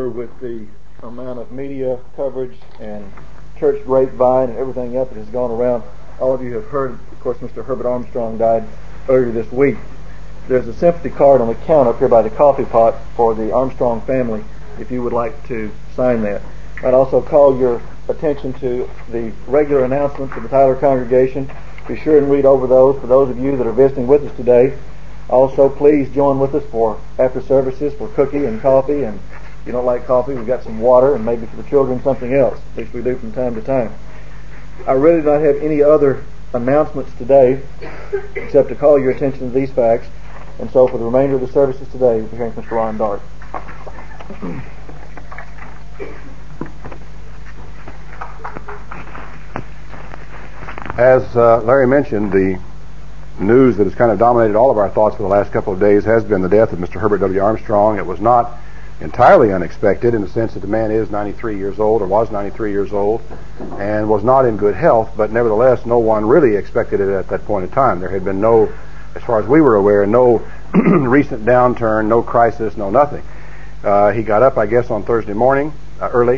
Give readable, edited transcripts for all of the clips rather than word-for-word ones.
sure with the amount of media coverage and church grapevine and everything else that has gone around, all of you have heard, of course, Mr. Herbert Armstrong died earlier this week. There's a sympathy card on the counter up here by the coffee pot for the Armstrong family if you would like to sign that. I'd also call your attention to the regular announcements of the Tyler congregation. Be sure and read over those for those of you that are visiting with us today. Also, please join with us for after services for cookie and coffee, and if you don't like coffee, we've got some water, and maybe for the children something else. At least we do from time to time. I really do not have any other announcements today except to call your attention to these facts. And so for the remainder of the services today, we're hearing from Mr. Ron Dart. As Larry mentioned, the news that has kind of dominated all of our thoughts for the last couple of days has been the death of Mr. Herbert W. Armstrong. It was not entirely unexpected in the sense that the man is 93 years old, or was 93 years old, and was not in good health, but nevertheless no one really expected it at that point in time. There had been no, as far as we were aware, no recent downturn, no crisis, no nothing. He got up, I guess, on Thursday morning, early,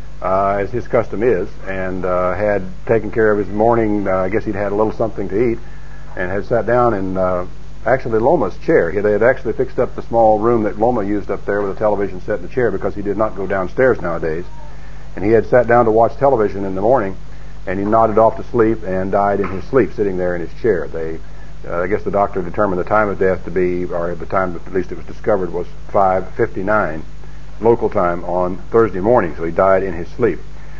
as his custom is, and had taken care of his morning. I guess he'd had a little something to eat, and had sat down in actually Loma's chair. They had actually fixed up the small room that Loma used up there with a television set in the chair, because he did not go downstairs nowadays. And he had sat down to watch television in the morning, and he nodded off to sleep and died in his sleep, sitting there in his chair. I guess the doctor determined the time of death to be, or the time that at least it was discovered, was 5:59 local time on Thursday morning, so he died in his sleep.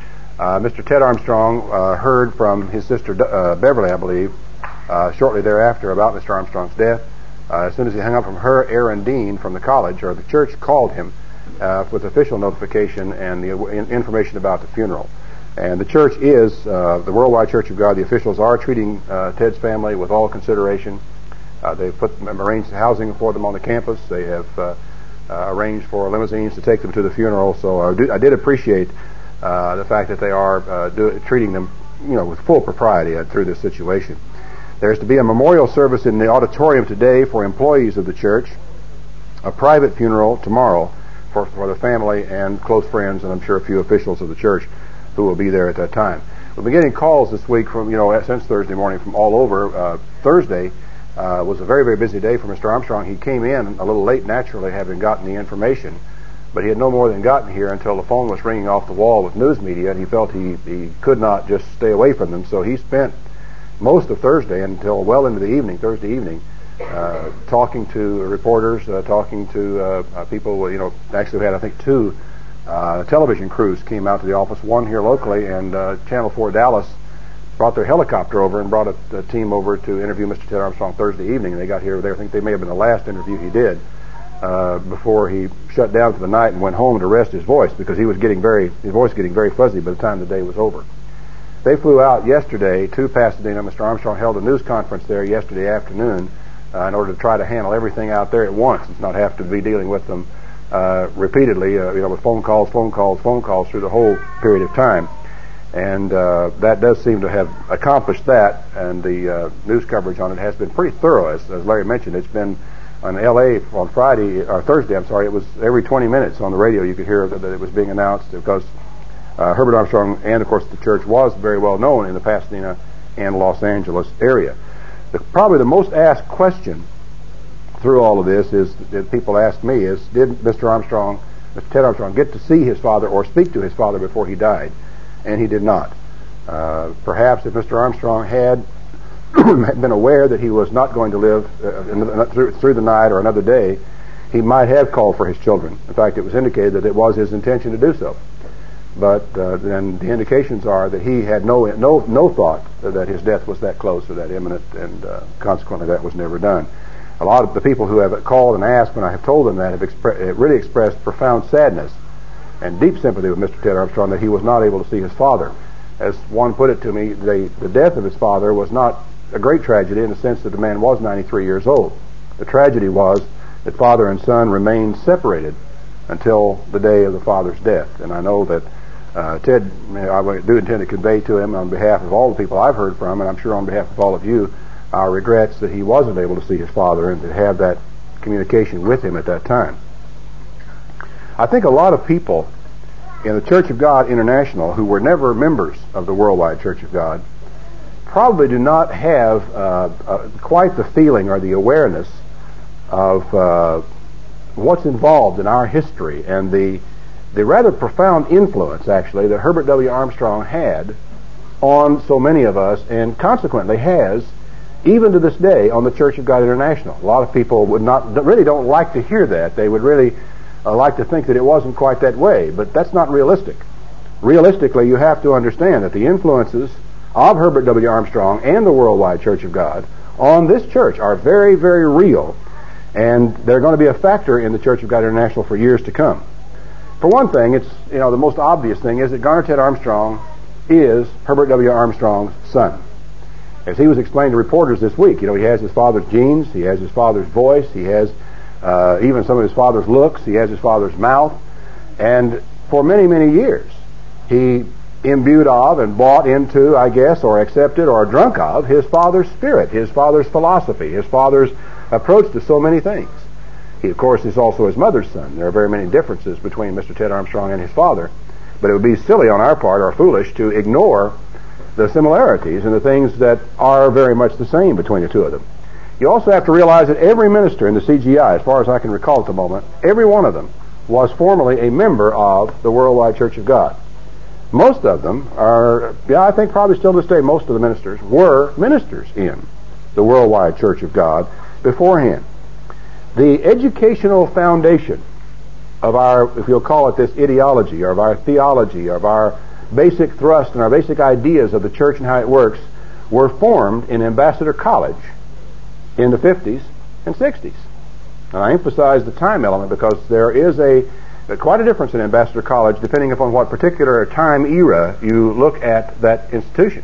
Mr. Ted Armstrong heard from his sister Beverly, I believe, shortly thereafter about Mr. Armstrong's death. As soon as he hung up from her, Aaron Dean from the college, or the church, called him with official notification and the information about the funeral. And the church is, the Worldwide Church of God, the officials are treating Ted's family with all consideration. They've arranged housing for them on the campus. They have arranged for limousines to take them to the funeral. So I did appreciate the fact that they are treating them, with full propriety through this situation. There's to be a memorial service in the auditorium today for employees of the church, a private funeral tomorrow for the family and close friends, and I'm sure a few officials of the church who will be there at that time. We've been getting calls this week from, since Thursday morning from all over. Thursday was a very, very busy day for Mr. Armstrong. He came in a little late, naturally, having gotten the information, but he had no more than gotten here until the phone was ringing off the wall with news media, and he felt he could not just stay away from them. So he spent most of Thursday until well into the evening, Thursday evening, talking to reporters, talking to people. Actually we had, I think, two television crews came out to the office, one here locally, and Channel 4 Dallas brought their helicopter over and brought a team over to interview Mr. Ted Armstrong Thursday evening. And they got here, I think they may have been the last interview he did before he shut down for the night and went home to rest his voice, because his voice getting very fuzzy by the time the day was over. They flew out yesterday to Pasadena. Mr. Armstrong held a news conference there yesterday afternoon in order to try to handle everything out there at once and not have to be dealing with them repeatedly, with phone calls through the whole period of time. And that does seem to have accomplished that, and the news coverage on it has been pretty thorough, as Larry mentioned. It's been on L.A. on Thursday, it was every 20 minutes on the radio you could hear that it was being announced, because Herbert Armstrong and, of course, the church was very well known in the Pasadena and Los Angeles area. Probably the most asked question through all of this is that people ask me is, did Mr. Ted Armstrong, get to see his father or speak to his father before he died? And he did not. Perhaps if Mr. Armstrong had been aware that he was not going to live through the night or another day, he might have called for his children. In fact, it was indicated that it was his intention to do so. But then the indications are that he had no thought that his death was that close or that imminent, and consequently that was never done. A lot of the people who have called and asked, when I have told them that, have really expressed profound sadness and deep sympathy with Mr. Ted Armstrong that he was not able to see his father. As one put it to me, the death of his father was not a great tragedy in the sense that the man was 93 years old. The tragedy was that father and son remained separated until the day of the father's death. And I know that Ted, I do intend to convey to him on behalf of all the people I've heard from, and I'm sure on behalf of all of you, our regrets that he wasn't able to see his father and to have that communication with him at that time. I think a lot of people in the Church of God International who were never members of the Worldwide Church of God probably do not have quite the feeling or the awareness of what's involved in our history and the rather profound influence, actually, that Herbert W. Armstrong had on so many of us, and consequently has, even to this day, on the Church of God International. A lot of people really don't like to hear that. They would really like to think that it wasn't quite that way, but that's not realistic. Realistically, you have to understand that the influences of Herbert W. Armstrong and the Worldwide Church of God on this church are very, very real, and they're going to be a factor in the Church of God International for years to come. For one thing, it's, the most obvious thing is that Garner Ted Armstrong is Herbert W. Armstrong's son. As he was explaining to reporters this week, he has his father's genes, he has his father's voice, he has even some of his father's looks, he has his father's mouth, and for many, many years he imbued of and bought into, I guess, or accepted or drunk of his father's spirit, his father's philosophy, his father's approach to so many things. He, of course, is also his mother's son. There are very many differences between Mr. Ted Armstrong and his father, but it would be silly on our part, or foolish, to ignore the similarities and the things that are very much the same between the two of them. You also have to realize that every minister in the CGI, as far as I can recall at the moment, every one of them was formerly a member of the Worldwide Church of God. Most of them are, I think probably still to this day, most of the ministers were ministers in the Worldwide Church of God beforehand. The educational foundation of our, if you'll call it this, ideology, or of our theology, or of our basic thrust and our basic ideas of the church and how it works, were formed in Ambassador College in the 50s and 60s. And I emphasize the time element because there is quite a difference in Ambassador College depending upon what particular time era you look at that institution.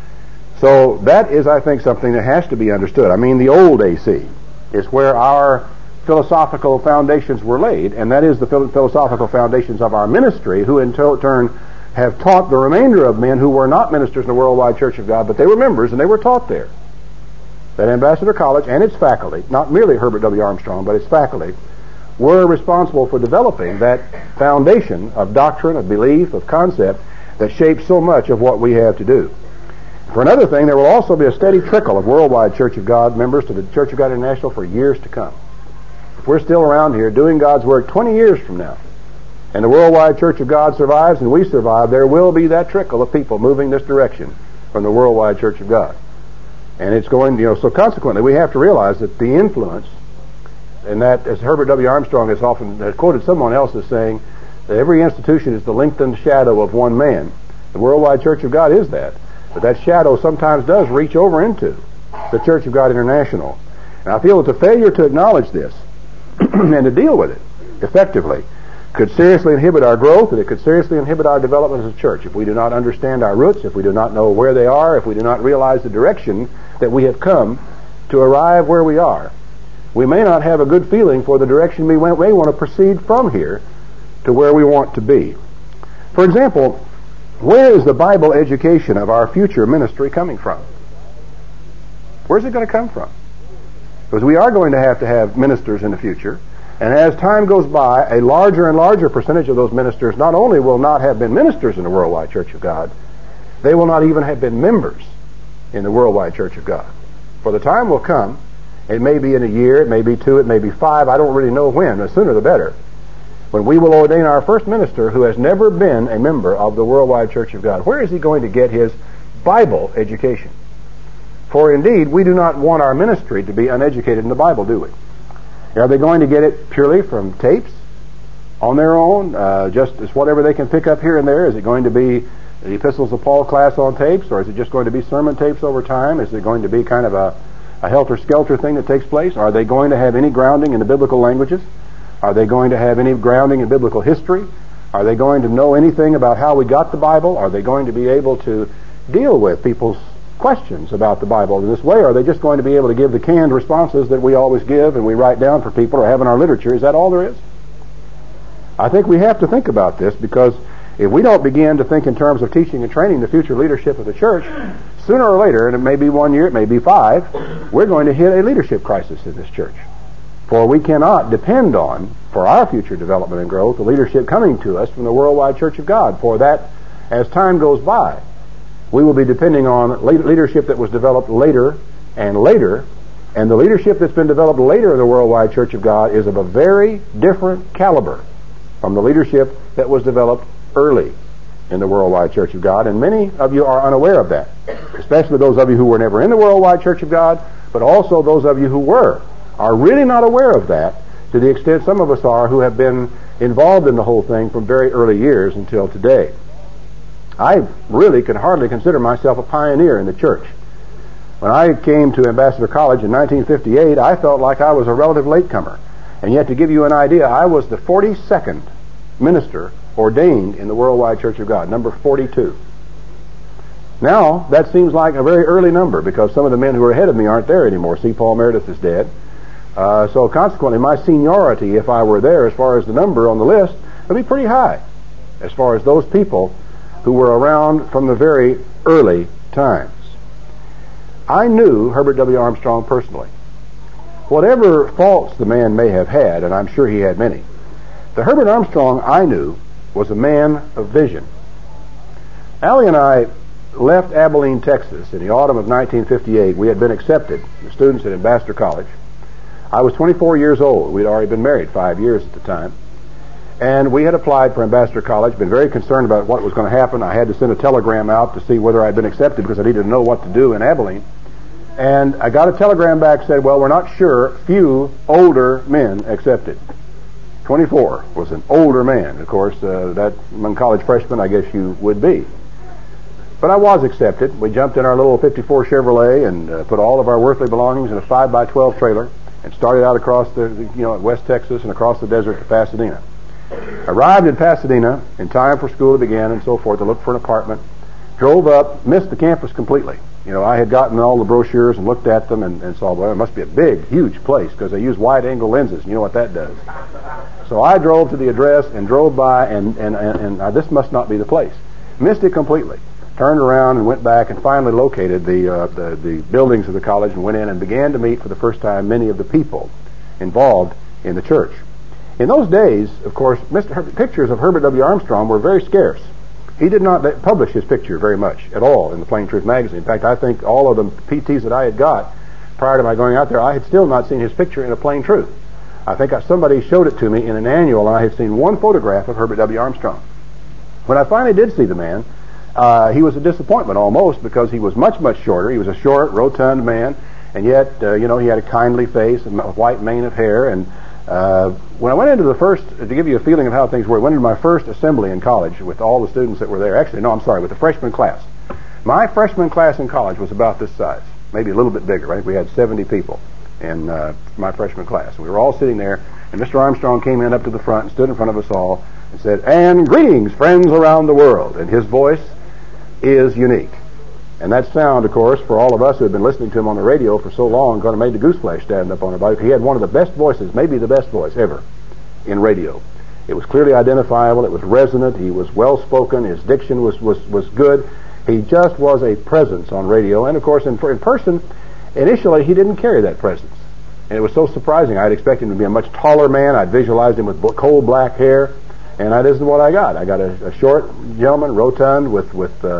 So that is, I think, something that has to be understood. I mean, the old AC is where our philosophical foundations were laid, and that is the philosophical foundations of our ministry, who in turn have taught the remainder of men who were not ministers in the Worldwide Church of God, but they were members and they were taught there. That Ambassador College and its faculty, not merely Herbert W. Armstrong, but its faculty, were responsible for developing that foundation of doctrine, of belief, of concept that shapes so much of what we have to do. For another thing, there will also be a steady trickle of Worldwide Church of God members to the Church of God International for years to come. If we're still around here doing God's work 20 years from now, and the Worldwide Church of God survives and we survive, there will be that trickle of people moving this direction from the Worldwide Church of God. And it's going, so consequently we have to realize that the influence, and that, as Herbert W. Armstrong has often quoted someone else as saying, that every institution is the lengthened shadow of one man. The Worldwide Church of God is that. But that shadow sometimes does reach over into the Church of God International. And I feel that the failure to acknowledge this and to deal with it effectively could seriously inhibit our growth, and it could seriously inhibit our development as a church if we do not understand our roots, if we do not know where they are, if we do not realize the direction that we have come to arrive where we are. We may not have a good feeling for the direction we may want to proceed from here to where we want to be. For example, where is the Bible education of our future ministry coming from? Where's it going to come from? Because we are going to have ministers in the future, and as time goes by, a larger and larger percentage of those ministers not only will not have been ministers in the Worldwide Church of God, they will not even have been members in the Worldwide Church of God. For the time will come, it may be in a year, it may be 2, it may be 5, I don't really know when, the sooner the better, when we will ordain our first minister who has never been a member of the Worldwide Church of God. Where is he going to get his Bible education? For indeed, we do not want our ministry to be uneducated in the Bible, do we? Are they going to get it purely from tapes on their own, just as whatever they can pick up here and there? Is it going to be the Epistles of Paul class on tapes, or is it just going to be sermon tapes over time? Is it going to be kind of a helter-skelter thing that takes place? Are they going to have any grounding in the biblical languages? Are they going to have any grounding in biblical history? Are they going to know anything about how we got the Bible? Are they going to be able to deal with people's questions about the Bible in this way? Or are they just going to be able to give the canned responses that we always give and we write down for people or have in our literature? Is that all there is? I think we have to think about this, because if we don't begin to think in terms of teaching and training the future leadership of the church, sooner or later, and it may be 1 year, it may be 5, we're going to hit a leadership crisis in this church. For we cannot depend on, for our future development and growth, the leadership coming to us from the Worldwide Church of God. For that, as time goes by, we will be depending on leadership that was developed later and later, and the leadership that's been developed later in the Worldwide Church of God is of a very different caliber from the leadership that was developed early in the Worldwide Church of God, and many of you are unaware of that, especially those of you who were never in the Worldwide Church of God, but also those of you who were, are really not aware of that to the extent some of us are who have been involved in the whole thing from very early years until today. I really can hardly consider myself a pioneer in the church. When I came to Ambassador College in 1958, I felt like I was a relative latecomer. And yet, to give you an idea, I was the 42nd minister ordained in the Worldwide Church of God, number 42. Now, that seems like a very early number because some of the men who are ahead of me aren't there anymore. C. Paul Meredith is dead. So consequently, my seniority, if I were there as far as the number on the list, would be pretty high as far as those people who were around from the very early times. I knew Herbert W. Armstrong personally. Whatever faults the man may have had, and I'm sure he had many, the Herbert Armstrong I knew was a man of vision. Allie and I left Abilene, Texas in the autumn of 1958. We had been accepted, the students at Ambassador College. I was 24 years old. We'd already been married 5 years at the time. And we had applied for Ambassador College, been very concerned about what was going to happen. I had to send a telegram out to see whether I'd been accepted because I needed to know what to do in Abilene. And I got a telegram back said, well, we're not sure. Few older men accepted. 24 was an older man. Of course, that among college freshmen, I guess you would be. But I was accepted. We jumped in our little 54 Chevrolet and put all of our worldly belongings in a 5x12 trailer and started out across West Texas and across the desert to Pasadena. Arrived in Pasadena in time for school to begin and so forth to look for an apartment. Drove up, missed the campus completely. I had gotten all the brochures and looked at them and saw, well, it must be a big, huge place because they use wide-angle lenses. You know what that does. So I drove to the address and drove by and this must not be the place. Missed it completely. Turned around and went back and finally located the buildings of the college and went in and began to meet for the first time many of the people involved in the church. In those days, of course, pictures of Herbert W. Armstrong were very scarce. He did not publish his picture very much at all in the Plain Truth magazine. In fact, I think all of the PTs that I had got prior to my going out there, I had still not seen his picture in a Plain Truth. I think somebody showed it to me in an annual, and I had seen one photograph of Herbert W. Armstrong. When I finally did see the man, he was a disappointment almost because he was much, much shorter. He was a short, rotund man, and yet, he had a kindly face and a white mane of hair. And when I went into to give you a feeling of how things were, I went into my first assembly in college with all the students that were there. Actually, no, I'm sorry, with the freshman class. My freshman class in college was about this size, maybe a little bit bigger, right? We had 70 people in my freshman class. We were all sitting there, and Mr. Armstrong came in up to the front and stood in front of us all and said, "And greetings, friends around the world." And his voice is unique. And that sound, of course, for all of us who had been listening to him on the radio for so long, kind of made the goose flesh stand up on our body. He had one of the best voices, maybe the best voice ever in radio. It was clearly identifiable. It was resonant. He was well-spoken. His diction was good. He just was a presence on radio. And, of course, in person, initially, he didn't carry that presence. And it was so surprising. I had expected him to be a much taller man. I'd visualized him with coal black hair. And that isn't what I got. I got a short gentleman, rotund, with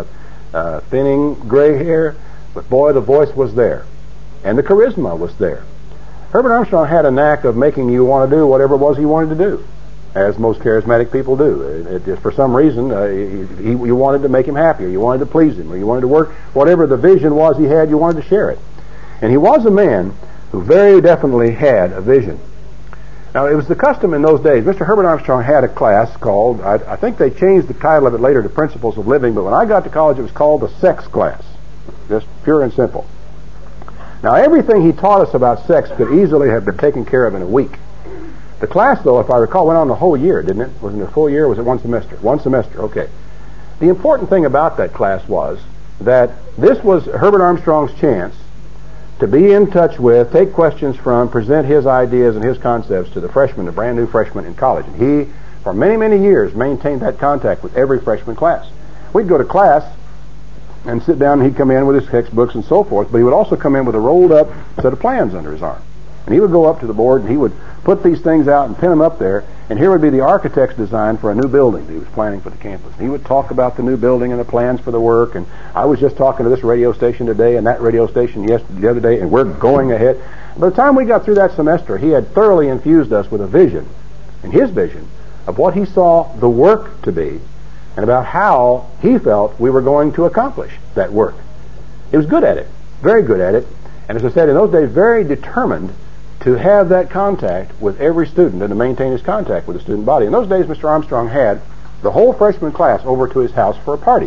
thinning gray hair, but boy, the voice was there, and the charisma was there. Herbert Armstrong had a knack of making you want to do whatever it was he wanted to do, as most charismatic people do. For some reason, you wanted to make him happy, or you wanted to please him, or you wanted to work, whatever the vision was he had, you wanted to share it. And he was a man who very definitely had a vision. Now, it was the custom in those days. Mr. Herbert Armstrong had a class called, I think they changed the title of it later to Principles of Living, but when I got to college it was called the sex class. Just pure and simple. Now, everything he taught us about sex could easily have been taken care of in a week. The class, though, if I recall, went on the whole year, didn't it? Wasn't it a full year, or was it one semester? One semester, okay. The important thing about that class was that this was Herbert Armstrong's chance to be in touch with, take questions from, present his ideas and his concepts to the freshmen, the brand new freshmen in college. And he, for many, many years, maintained that contact with every freshman class. We'd go to class and sit down, and he'd come in with his textbooks and so forth, but he would also come in with a rolled up set of plans under his arm. And he would go up to the board and he would put these things out and pin them up there, and here would be the architect's design for a new building that he was planning for the campus. He would talk about the new building and the plans for the work, and I was just talking to this radio station today and that radio station the other day, and we're going ahead. By the time we got through that semester, he had thoroughly infused us with a vision, and his vision, of what he saw the work to be, and about how he felt we were going to accomplish that work. He was good at it, very good at it, and as I said, in those days, very determined to have that contact with every student and to maintain his contact with the student body. In those days, Mr. Armstrong had the whole freshman class over to his house for a party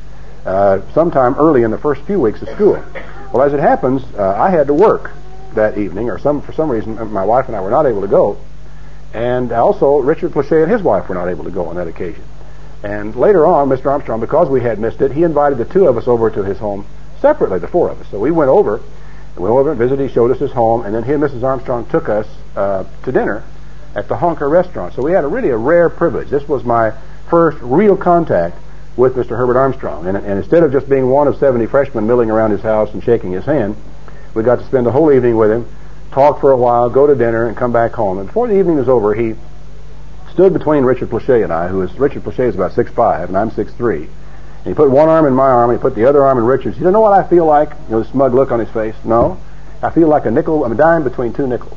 sometime early in the first few weeks of school. Well, as it happens, I had to work that evening, or for some reason, my wife and I were not able to go, and also Richard Plauché and his wife were not able to go on that occasion. And later on, Mr. Armstrong, because we had missed it, he invited the two of us over to his home separately, the four of us. So we went over and visited. He showed us his home, and then he and Mrs. Armstrong took us to dinner at the Honker restaurant. So we had a rare privilege. This was my first real contact with Mr. Herbert Armstrong. And instead of just being one of 70 freshmen milling around his house and shaking his hand, we got to spend the whole evening with him, talk for a while, go to dinner, and come back home. And before the evening was over, he stood between Richard Plauché and I, Richard Plauché is about 6'5", and I'm 6'3". And he put one arm in my arm, and he put the other arm in Richard's. You don't know what I feel like? You know, the smug look on his face. No. I feel like I'm a dime between two nickels.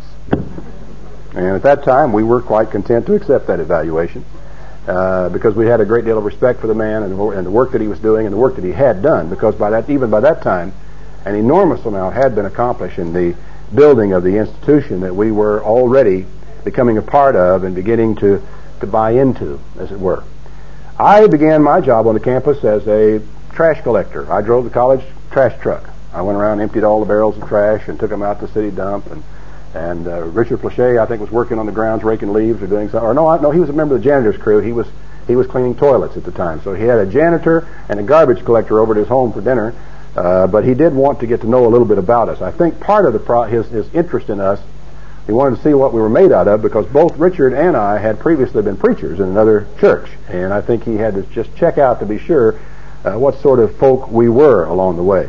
And at that time, we were quite content to accept that evaluation because we had a great deal of respect for the man and the work that he was doing and the work that he had done, because even by that time, an enormous amount had been accomplished in the building of the institution that we were already becoming a part of and beginning to buy into, as it were. I began my job on the campus as a trash collector. I drove the college trash truck. I went around and emptied all the barrels of trash and took them out to the city dump. And Richard Plauché, I think, was working on the grounds, raking leaves or doing something. No, he was a member of the janitor's crew. He was cleaning toilets at the time. So he had a janitor and a garbage collector over at his home for dinner. But he did want to get to know a little bit about us. I think part of his interest in us, he wanted to see what we were made out of, because both Richard and I had previously been preachers in another church, and I think he had to just check out to be sure what sort of folk we were along the way.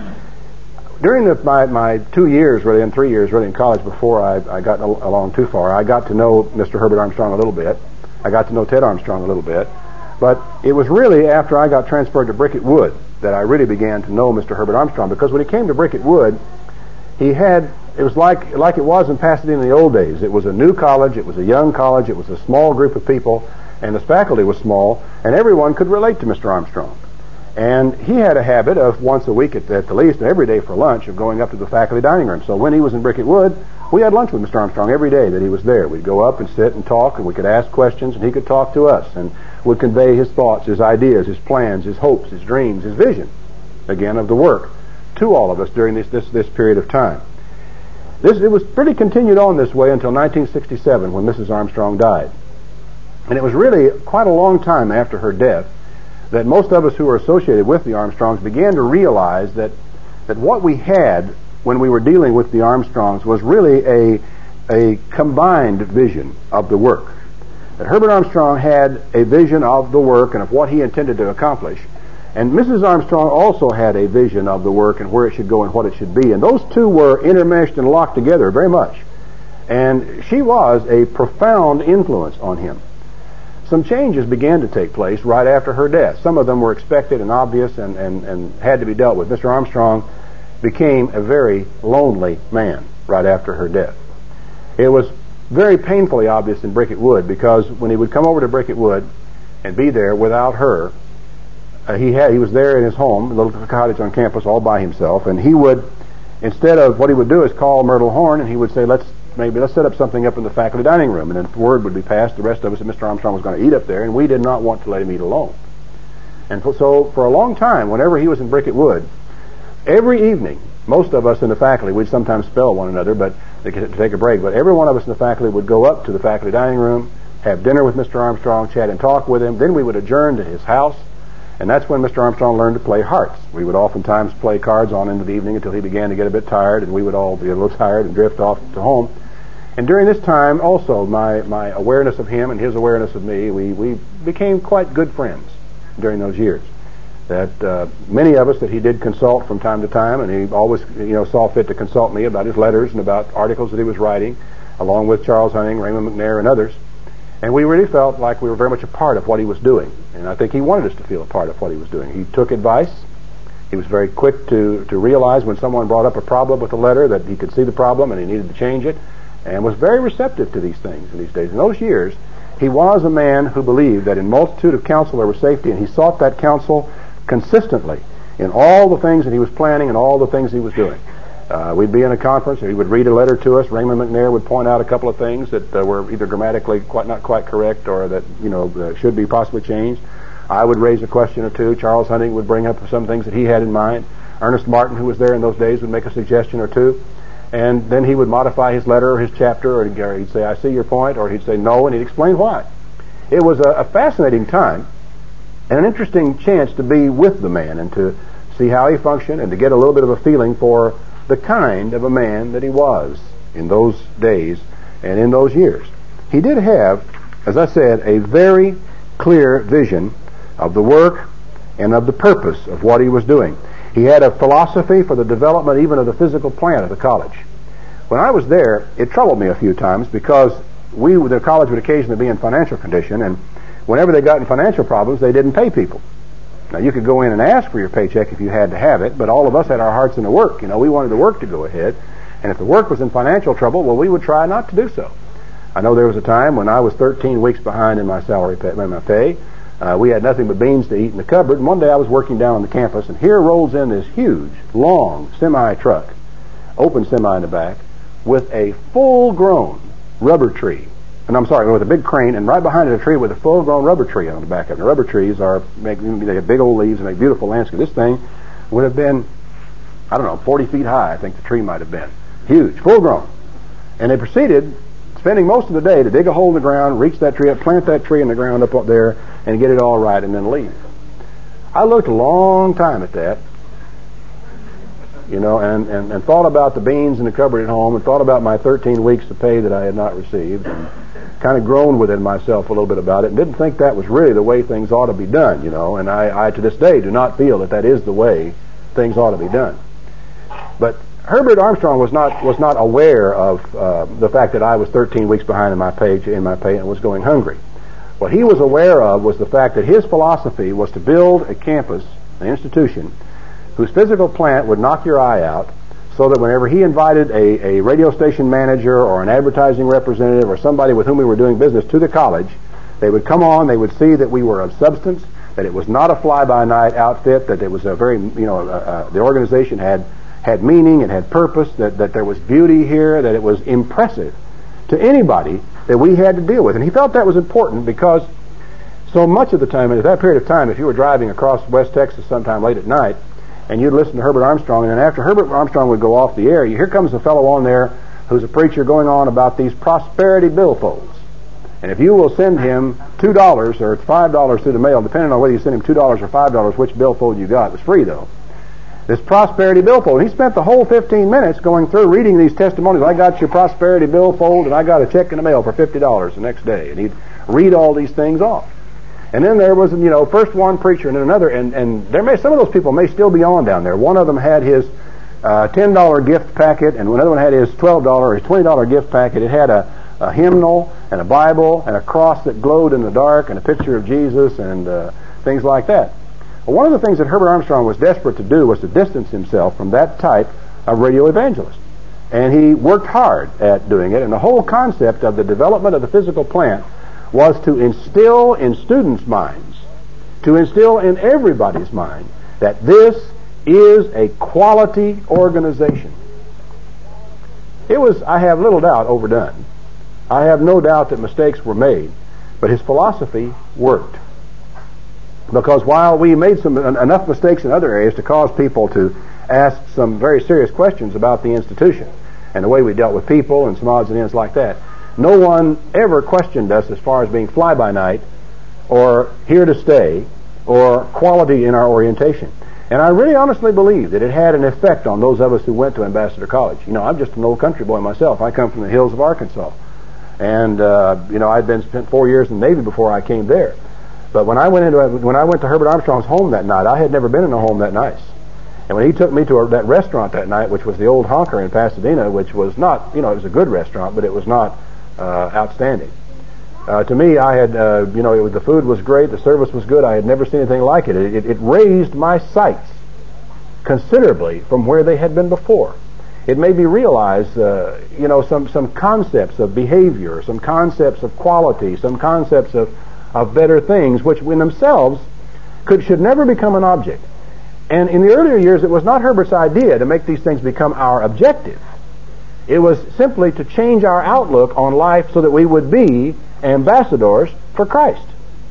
During my 2 years, really, and 3 years, really, in college before I got along too far, I got to know Mr. Herbert Armstrong a little bit. I got to know Ted Armstrong a little bit. But it was really after I got transferred to Bricket Wood that I really began to know Mr. Herbert Armstrong, because when he came to Bricket Wood, it was like it was in Pasadena in the old days. It was a new college, it was a young college, it was a small group of people, and the faculty was small, and everyone could relate to Mr. Armstrong. And he had a habit of once a week at the least, and every day for lunch, of going up to the faculty dining room. So when he was in Bricket Wood, we had lunch with Mr. Armstrong every day that he was there. We'd go up and sit and talk, and we could ask questions, and he could talk to us, and would convey his thoughts, his ideas, his plans, his hopes, his dreams, his vision, again, of the work to all of us during this period of time. It was pretty continued on this way until 1967, when Mrs. Armstrong died. And it was really quite a long time after her death that most of us who were associated with the Armstrongs began to realize that what we had when we were dealing with the Armstrongs was really a combined vision of the work. That Herbert Armstrong had a vision of the work and of what he intended to accomplish, and Mrs. Armstrong also had a vision of the work and where it should go and what it should be. And those two were intermeshed and locked together very much. And she was a profound influence on him. Some changes began to take place right after her death. Some of them were expected and obvious and had to be dealt with. Mr. Armstrong became a very lonely man right after her death. It was very painfully obvious in Bricket Wood, because when he would come over to Bricket Wood and be there without her, he was there in his home, a little cottage on campus, all by himself, and he would, instead of, what he would do is call Myrtle Horn, and he would say, let's set up something up in the faculty dining room, and then word would be passed, the rest of us, that Mr. Armstrong was going to eat up there, and we did not want to let him eat alone. And so for a long time, whenever he was in Bricket Wood, every evening, most of us in the faculty, we'd sometimes spell one another to take a break, but every one of us in the faculty would go up to the faculty dining room, have dinner with Mr. Armstrong, chat and talk with him. Then we would adjourn to his house, and that's when Mr. Armstrong learned to play hearts. We would oftentimes play cards on into the evening until he began to get a bit tired, and we would all be a little tired and drift off to home. And during this time, also, my awareness of him and his awareness of me, we became quite good friends during those years. that many of us that he did consult from time to time, and he always saw fit to consult me about his letters and about articles that he was writing, along with Charles Hunting, Raymond McNair, and others. And we really felt like we were very much a part of what he was doing. And I think he wanted us to feel a part of what he was doing. He took advice. He was very quick to realize when someone brought up a problem with a letter that he could see the problem and he needed to change it, and was very receptive to these things in these days. In those years, he was a man who believed that in multitude of counsel there was safety, and he sought that counsel consistently in all the things that he was planning and all the things he was doing. We'd be in a conference, and he would read a letter to us. Raymond McNair would point out a couple of things that were either grammatically not quite correct or that should be possibly changed. I would raise a question or two. Charles Hunting would bring up some things that he had in mind. Ernest Martin, who was there in those days, would make a suggestion or two. And then he would modify his letter or his chapter, or he'd say, "I see your point," or he'd say, "No," and he'd explain why. It was a fascinating time and an interesting chance to be with the man and to see how he functioned and to get a little bit of a feeling for the kind of a man that he was in those days and in those years. He did have, as I said, a very clear vision of the work and of the purpose of what he was doing. He had a philosophy for the development even of the physical plant of the college. When I was there, it troubled me a few times because the college would occasionally be in financial condition, and whenever they got in financial problems, they didn't pay people. Now, you could go in and ask for your paycheck if you had to have it, but all of us had our hearts in the work. We wanted the work to go ahead, and if the work was in financial trouble, well, we would try not to do so. I know there was a time when I was 13 weeks behind in my salary pay. We had nothing but beans to eat in the cupboard, and one day I was working down on the campus, and here rolls in this huge, long semi-truck, open semi in the back, with a full-grown rubber tree. And I'm sorry, with a big crane, and right behind it a tree with a full-grown rubber tree on the back of it. And the rubber trees they have big old leaves and make beautiful landscape. This thing would have been, 40 feet high, I think the tree might have been. Huge, full-grown. And they proceeded, spending most of the day, to dig a hole in the ground, reach that tree up, plant that tree in the ground up there, and get it all right, and then leave. I looked a long time at that, and thought about the beans in the cupboard at home, and thought about my 13 weeks of pay that I had not received, and kind of groaned within myself a little bit about it, and didn't think that was really the way things ought to be done, and I to this day do not feel that is the way things ought to be done. But Herbert Armstrong was not aware of the fact that I was 13 weeks behind in my pay and was going hungry. What he was aware of was the fact that his philosophy was to build a campus, an institution, whose physical plant would knock your eye out, so that whenever he invited a radio station manager or an advertising representative or somebody with whom we were doing business to the college, they would come on, they would see that we were of substance, that it was not a fly-by-night outfit, that it was a very, the organization had meaning, it had purpose, that there was beauty here, that it was impressive to anybody that we had to deal with. And he felt that was important because so much of the time, at that period of time, if you were driving across West Texas sometime late at night, and you'd listen to Herbert Armstrong, and then after Herbert Armstrong would go off the air, here comes a fellow on there who's a preacher going on about these prosperity billfolds. And if you will send him $2 or $5 through the mail, depending on whether you send him $2 or $5, which billfold you got, it was free though, this prosperity billfold. He spent the whole 15 minutes going through reading these testimonies. I got your prosperity billfold, and I got a check in the mail for $50 the next day. And he'd read all these things off. And then there was, first one preacher and then another, and some of those people may still be on down there. One of them had his $10 gift packet, and another one had his $12 or his $20 gift packet. It had a hymnal and a Bible and a cross that glowed in the dark and a picture of Jesus and things like that. Well, one of the things that Herbert Armstrong was desperate to do was to distance himself from that type of radio evangelist. And he worked hard at doing it, and the whole concept of the development of the physical plant was to instill in students' minds, to instill in everybody's mind, that this is a quality organization. It was, I have little doubt, overdone. I have no doubt that mistakes were made, but his philosophy worked. Because while we made enough mistakes in other areas to cause people to ask some very serious questions about the institution and the way we dealt with people and some odds and ends like that, no one ever questioned us as far as being fly-by-night or here to stay or quality in our orientation. And I really honestly believe that it had an effect on those of us who went to Ambassador College. I'm just an old country boy myself. I come from the hills of Arkansas. And, I'd spent 4 years in the Navy before I came there. But when I went to Herbert Armstrong's home that night, I had never been in a home that nice. And when he took me to that restaurant that night, which was the Old Honker in Pasadena, which was not, it was a good restaurant, but it was not outstanding. To me, I had, the food was great, the service was good. I had never seen anything like it. It raised my sights considerably from where they had been before. It made me realize, some concepts of behavior, some concepts of quality, some concepts of better things, which in themselves should never become an object. And in the earlier years, it was not Herbert's idea to make these things become our objective. It was simply to change our outlook on life so that we would be ambassadors for Christ.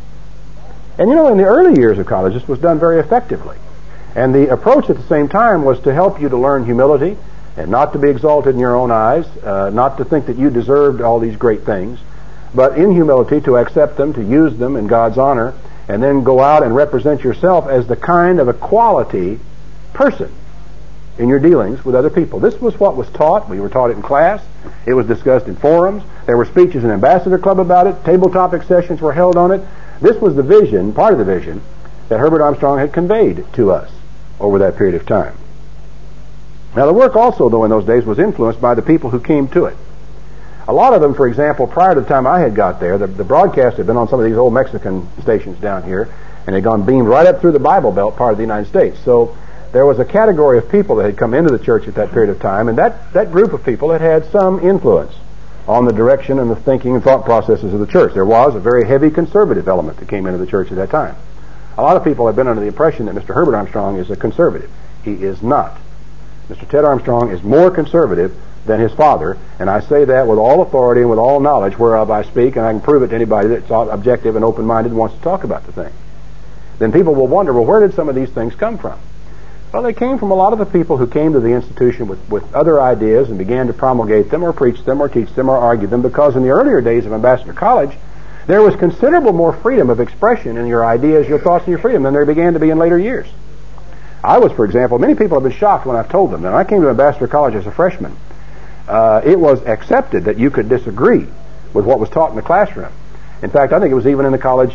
And in the early years of college, this was done very effectively. And the approach at the same time was to help you to learn humility and not to be exalted in your own eyes, not to think that you deserved all these great things, but in humility to accept them, to use them in God's honor, and then go out and represent yourself as the kind of a quality person in your dealings with other people. This was what was taught. We were taught it in class. It was discussed in forums. There were speeches in Ambassador Club about it. Table topic sessions were held on it. This was the vision, part of the vision, that Herbert Armstrong had conveyed to us over that period of time. Now, the work also, though, in those days was influenced by the people who came to it. A lot of them, for example, prior to the time I had got there, the broadcast had been on some of these old Mexican stations down here, and had gone beamed right up through the Bible Belt part of the United States. So there was a category of people that had come into the church at that period of time, and that group of people had some influence on the direction and the thinking and thought processes of the church. There was a very heavy conservative element that came into the church at that time. A lot of people have been under the impression that Mr. Herbert Armstrong is a conservative. He is not. Mr. Ted Armstrong is more conservative than his father, and I say that with all authority and with all knowledge whereof I speak, and I can prove it to anybody that's objective and open-minded and wants to talk about the thing. Then people will wonder, well, where did some of these things come from? Well, they came from a lot of the people who came to the institution with other ideas and began to promulgate them or preach them or teach them or argue them, because in the earlier days of Ambassador College, there was considerable more freedom of expression in your ideas, your thoughts, and your freedom than there began to be in later years. I was, for example, many people have been shocked when I've told them that when I came to Ambassador College as a freshman, it was accepted that you could disagree with what was taught in the classroom. In fact, I think it was even in the college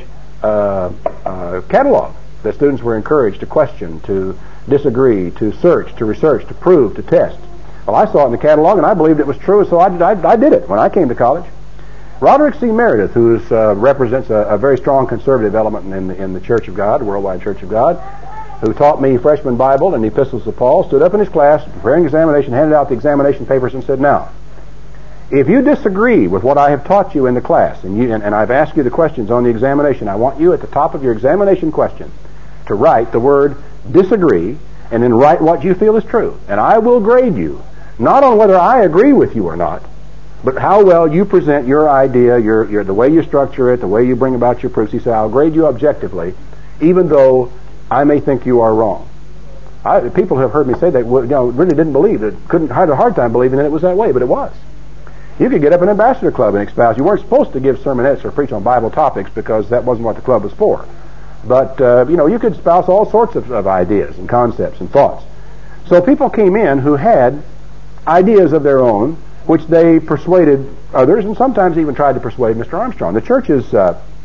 catalog that students were encouraged to question, to disagree, to search, to research, to prove, to test. Well, I saw it in the catalog, and I believed it was true, so I did it when I came to college. Roderick C. Meredith, who represents a very strong conservative element in the Church of God, Worldwide Church of God, who taught me freshman Bible and the Epistles of Paul, stood up in his class, preparing examination, handed out the examination papers, and said, "Now, if you disagree with what I have taught you in the class, and I've asked you the questions on the examination, I want you at the top of your examination question to write the word disagree, and then write what you feel is true. And I will grade you, not on whether I agree with you or not, but how well you present your idea, the way you structure it, the way you bring about your proofs." He said, "I'll grade you objectively, even though I may think you are wrong." People who have heard me say that really didn't believe it, had a hard time believing that it was that way, but it was. You could get up in Ambassador Club and expound. You weren't supposed to give sermonettes or preach on Bible topics because that wasn't what the club was for. But, you could espouse all sorts of ideas and concepts and thoughts. So people came in who had ideas of their own, which they persuaded others and sometimes even tried to persuade Mr. Armstrong. The church's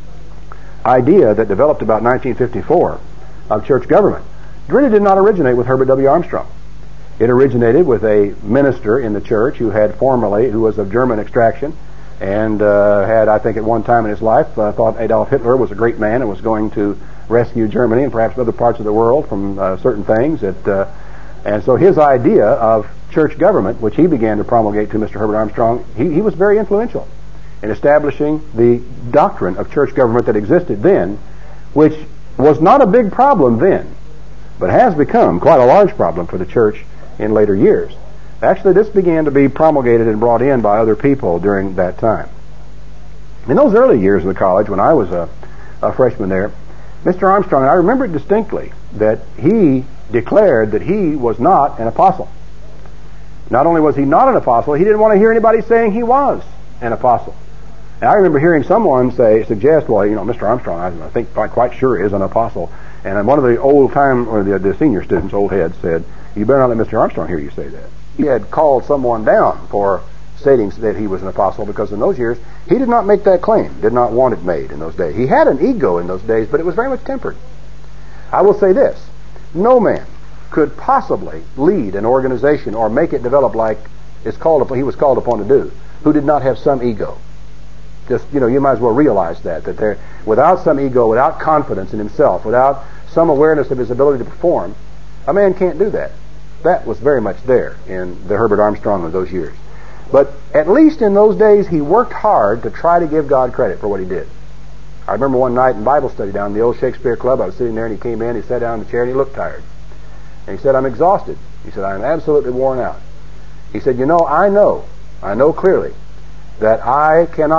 idea that developed about 1954 of church government really did not originate with Herbert W. Armstrong. It originated with a minister in the church who was of German extraction and had, I think at one time in his life, thought Adolf Hitler was a great man and was going to rescue Germany and perhaps other parts of the world from certain things. And so his idea of church government, which he began to promulgate to Mr. Herbert Armstrong, he was very influential in establishing the doctrine of church government that existed then, which was not a big problem then, but has become quite a large problem for the church in later years. Actually, this began to be promulgated and brought in by other people during that time. In those early years of the college, when I was a freshman there, Mr. Armstrong, and I remember it distinctly, that he declared that he was not an apostle. Not only was he not an apostle, he didn't want to hear anybody saying he was an apostle. And I remember hearing someone suggest, well, Mr. Armstrong, I think quite sure is an apostle. And one of the the senior students, old heads, said, "You better not let Mr. Armstrong hear you say that." He had called someone down for stating that he was an apostle, because in those years he did not make that claim, did not want it made in those days. He had an ego in those days, but it was very much tempered. I will say this: no man could possibly lead an organization or make it develop like he was called upon to do, who did not have some ego. Just, you might as well realize that without some ego, without confidence in himself, without some awareness of his ability to perform, a man can't do that. That was very much there in the Herbert Armstrong of those years. But at least in those days, he worked hard to try to give God credit for what he did. I remember one night in Bible study down in the old Shakespeare Club, I was sitting there, and he came in, he sat down in the chair, and he looked tired. And he said, "I'm exhausted." He said, "I am absolutely worn out." He said, I know clearly that I have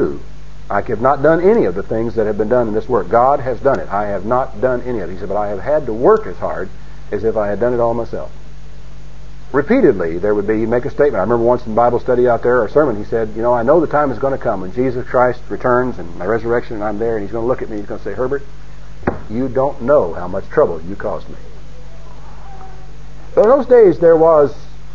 not done any of the things that have been done in this work. God has done it. I have not done any of it. He said, but I have had to work as hard as if I had done it all myself. Repeatedly, he'd make a statement. I remember once in Bible study out there, or a sermon, he said, I know the time is going to come when Jesus Christ returns and my resurrection, and I'm there, and he's going to look at me, he's going to say, "Herbert, you don't know how much trouble you caused me." So in those days, there was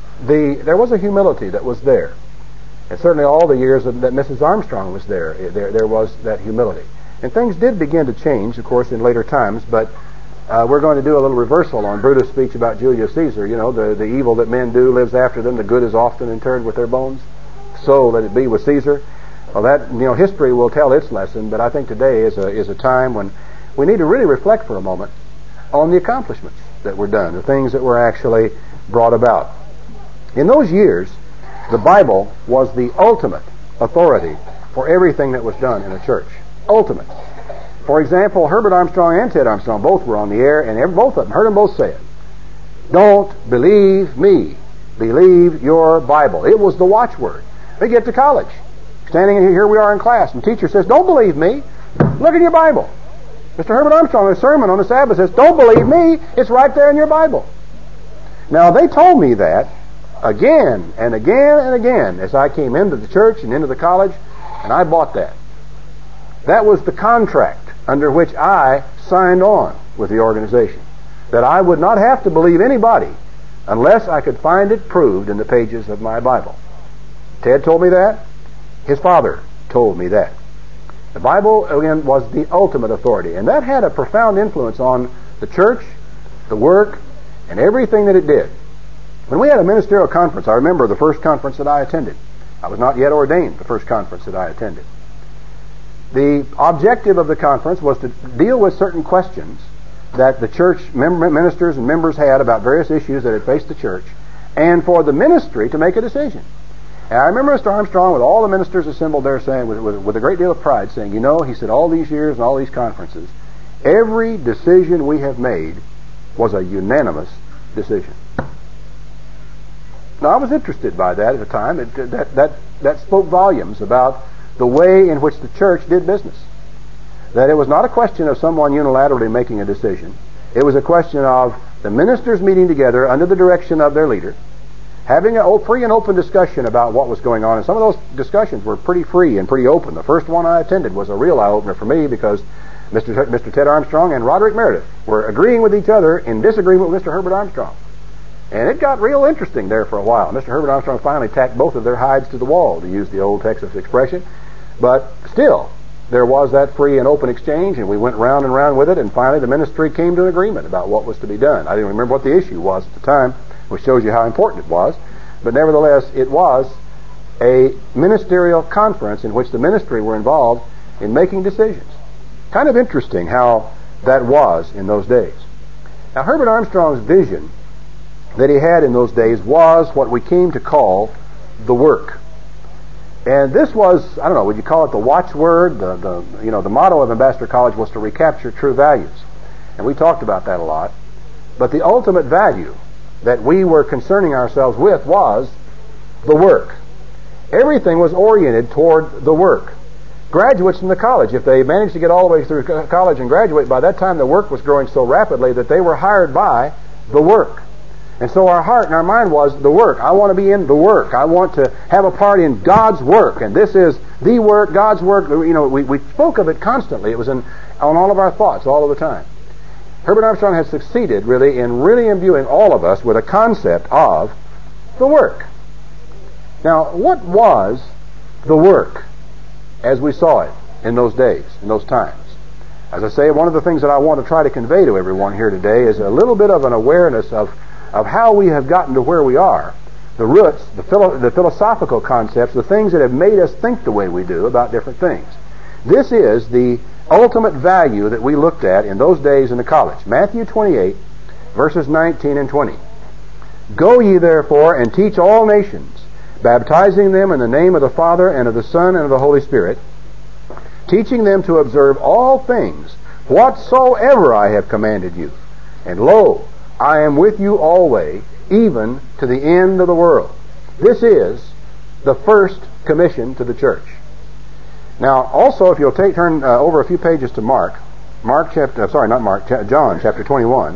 a humility that was there. And certainly all the years that Mrs. Armstrong was there was that humility. And things did begin to change, of course, in later times, but we're going to do a little reversal on Brutus' speech about Julius Caesar. The evil that men do lives after them. The good is often interred with their bones. So let it be with Caesar. Well, that, history will tell its lesson, but I think today is a time when we need to really reflect for a moment on the accomplishments that were done, the things that were actually brought about. In those years, the Bible was the ultimate authority for everything that was done in a church. Ultimate. For example, Herbert Armstrong and Ted Armstrong both were on the air, and both of them heard them both say it. "Don't believe me. Believe your Bible." It was the watchword. They get to college. Standing here we are in class, and the teacher says, "Don't believe me. Look in your Bible." Mr. Herbert Armstrong in a sermon on the Sabbath says, "Don't believe me. It's right there in your Bible." Now, they told me that again and again and again as I came into the church and into the college, and I bought that. That was the contract under which I signed on with the organization, that I would not have to believe anybody unless I could find it proved in the pages of my Bible. Ted told me that. His father told me that. The Bible, again, was the ultimate authority, and that had a profound influence on the church, the work, and everything that it did. When we had a ministerial conference, I remember the first conference that I attended. I was not yet ordained the first conference that I attended. The objective of the conference was to deal with certain questions that the church ministers and members had about various issues that had faced the church, and for the ministry to make a decision. And I remember Mr. Armstrong, with all the ministers assembled there, saying, with a great deal of pride, saying, he said, all these years and all these conferences, every decision we have made was a unanimous decision. Now, I was interested by that at the time. That spoke volumes about the way in which the church did business. That it was not a question of someone unilaterally making a decision. It was a question of the ministers meeting together under the direction of their leader, having a free and open discussion about what was going on. And some of those discussions were pretty free and pretty open. The first one I attended was a real eye-opener for me, because Mr. Ted Armstrong and Roderick Meredith were agreeing with each other in disagreement with Mr. Herbert Armstrong. And it got real interesting there for a while. Mr. Herbert Armstrong finally tacked both of their hides to the wall, to use the old Texas expression. But still, there was that free and open exchange, and we went round and round with it, and finally the ministry came to an agreement about what was to be done. I didn't remember what the issue was at the time, which shows you how important it was. But nevertheless, it was a ministerial conference in which the ministry were involved in making decisions. Kind of interesting how that was in those days. Now, Herbert Armstrong's vision that he had in those days was what we came to call the work. And this was, I don't know, would you call it the watchword? The motto of Ambassador College was to recapture true values. And we talked about that a lot. But the ultimate value that we were concerning ourselves with was the work. Everything was oriented toward the work. Graduates from the college, if they managed to get all the way through college and graduate, by that time the work was growing so rapidly that they were hired by the work. And so our heart and our mind was the work. I want to be in the work. I want to have a part in God's work. And this is the work, God's work. We spoke of it constantly. It was on all of our thoughts all of the time. Herbert Armstrong has succeeded really in imbuing all of us with a concept of the work. Now, what was the work as we saw it in those days, in those times? As I say, one of the things that I want to try to convey to everyone here today is a little bit of an awareness of how we have gotten to where we are. The roots, the philosophical concepts, the things that have made us think the way we do about different things. This is the ultimate value that we looked at in those days in the college. Matthew 28, verses 19 and 20. Go ye therefore and teach all nations, baptizing them in the name of the Father and of the Son and of the Holy Spirit, teaching them to observe all things whatsoever I have commanded you. And lo, I am with you always, even to the end of the world. This is the first commission to the church. Now, also, if you'll turn over a few pages to John chapter 21.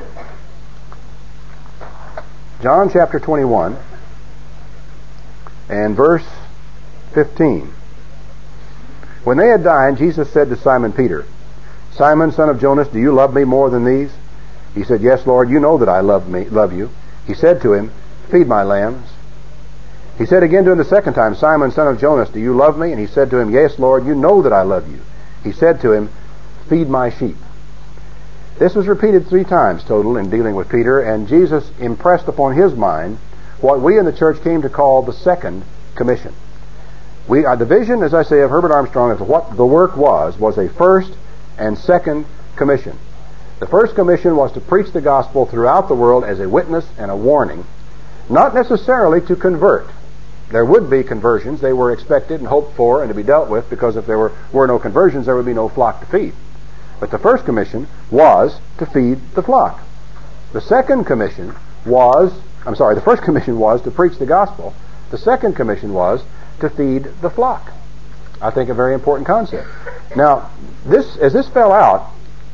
John chapter 21 and verse 15. When they had dined, Jesus said to Simon Peter, Simon, son of Jonas, do you love me more than these? He said, Yes, Lord, you know that I love you. He said to him, Feed my lambs. He said again to him the second time, Simon, son of Jonas, do you love me? And he said to him, Yes, Lord, you know that I love you. He said to him, Feed my sheep. This was repeated 3 times total in dealing with Peter, and Jesus impressed upon his mind what we in the church came to call the second commission. The vision, as I say, of Herbert Armstrong of what the work was a first and second commission. The first commission was to preach the gospel throughout the world as a witness and a warning, not necessarily to convert. There would be conversions. They were expected and hoped for and to be dealt with, because if there were no conversions, there would be no flock to feed. But the first commission was to feed the flock. The first commission was to preach the gospel. The second commission was to feed the flock. I think a very important concept. Now, as this fell out,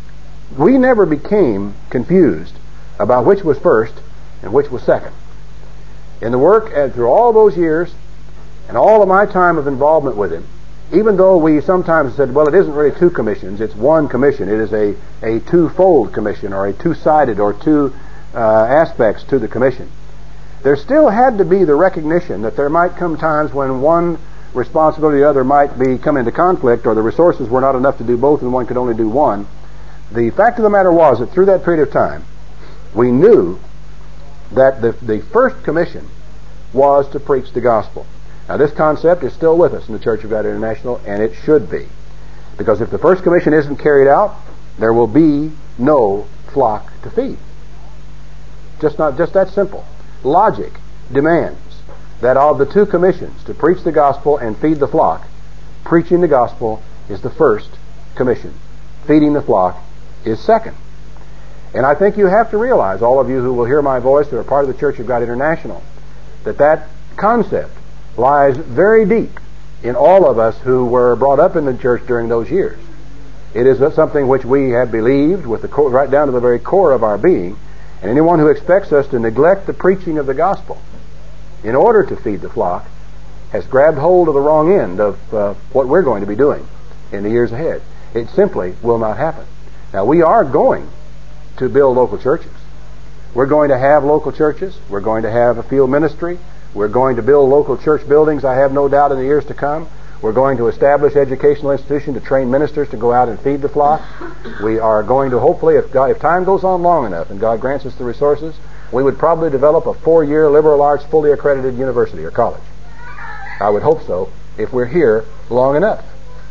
we never became confused about which was first and which was second. In the work, and through all those years and all of my time of involvement with him, even though we sometimes said, well, it isn't really 2 commissions, it's 1 commission. It is a two-fold commission, or a two-sided, or 2 aspects to the commission. There still had to be the recognition that there might come times when one responsibility or the other might come into conflict, or the resources were not enough to do both and one could only do one. The fact of the matter was that through that period of time, we knew that the first commission was to preach the gospel. Now, this concept is still with us in the Church of God International, and it should be. Because if the first commission isn't carried out, there will be no flock to feed. Just that simple. Logic demands that of the 2 commissions, to preach the gospel and feed the flock, preaching the gospel is the first commission. Feeding the flock is second. And I think you have to realize, all of you who will hear my voice who are part of the Church of God International, that concept lies very deep in all of us who were brought up in the church during those years. It is something which we have believed right down to the very core of our being, and anyone who expects us to neglect the preaching of the gospel in order to feed the flock has grabbed hold of the wrong end of what we're going to be doing in the years ahead. It simply will not happen. Now, we are going to build local churches. We're going to have local churches. We're going to have a field ministry. We're going to build local church buildings, I have no doubt, in the years to come. We're going to establish educational institutions to train ministers to go out and feed the flock. We are going to, hopefully, if time goes on long enough and God grants us the resources, we would probably develop a 4-year liberal arts fully accredited university or college. I would hope so, if we're here long enough.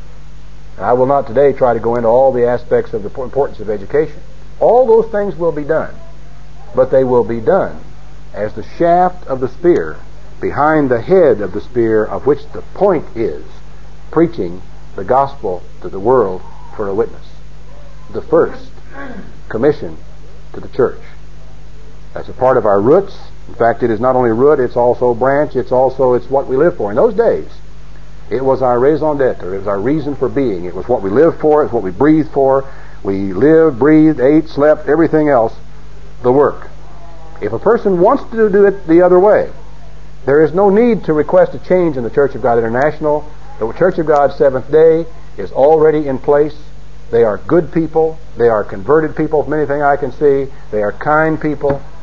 And I will not today try to go into all the aspects of the importance of education. All those things will be done, but they will be done as the shaft of the spear behind the head of the spear, of which the point is preaching the gospel to the world for a witness. The first commission to the church. That's a part of our roots. In fact, it is not only root, it's also branch, it's what we live for. In those days, it was our raison d'etre, it was our reason for being, it was what we lived for, it's what we breathed for. We lived, breathed, ate, slept, everything else, the work. If a person wants to do it the other way, there is no need to request a change in the Church of God International. The Church of God Seventh Day is already in place. They are good people. They are converted people from anything I can see. They are kind people.